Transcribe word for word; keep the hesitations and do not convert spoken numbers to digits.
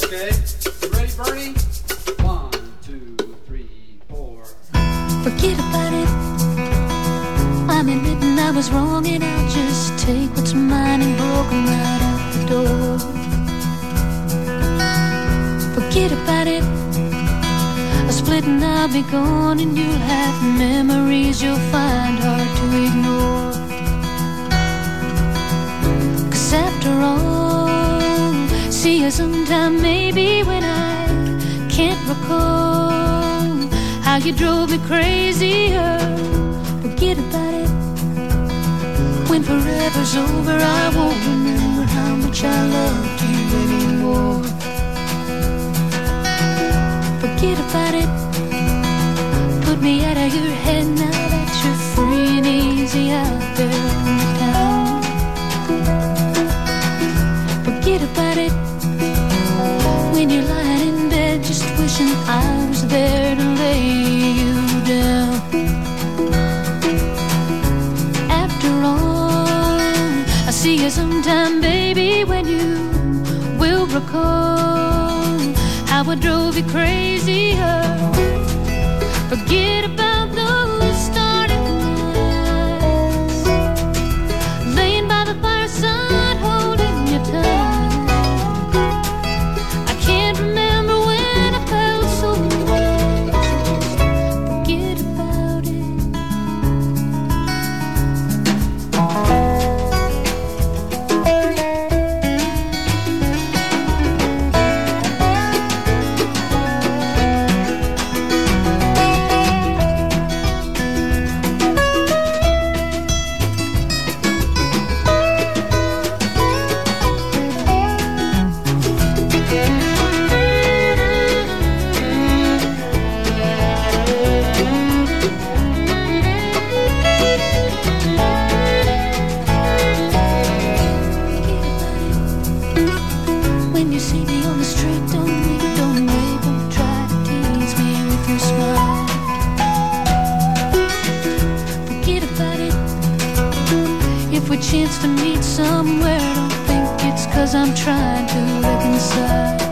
Okay, you ready, Bernie? One, two, three, four. Forget about it. I'm admitting I was wrong, and I'll just take what's mine and broken right out the door. Forget about it. A split and I'll be gone, and you'll have memories you'll find hard to ignore. 'Cause after all, see you sometime maybe when I can't recall how you drove me crazier. Forget about it. When forever's over, I won't remember how much I loved you anymore. Forget about it. Put me out of your head now that you're free and easy out there in the town. Forget about it. When you're lying in bed just wishing I was there to lay you down. After all, I'll see you sometime, baby, when you will recall how I drove you crazier. Forget about those starry nights, laying by the fireside holding you tight. I can't remember when I felt so right. Forget about it. When you see me on the street, don't wait, don't wait, don't try to tease me with your smile. Forget about it. If we chance to meet somewhere, don't think it's 'cause I'm trying to reconcile.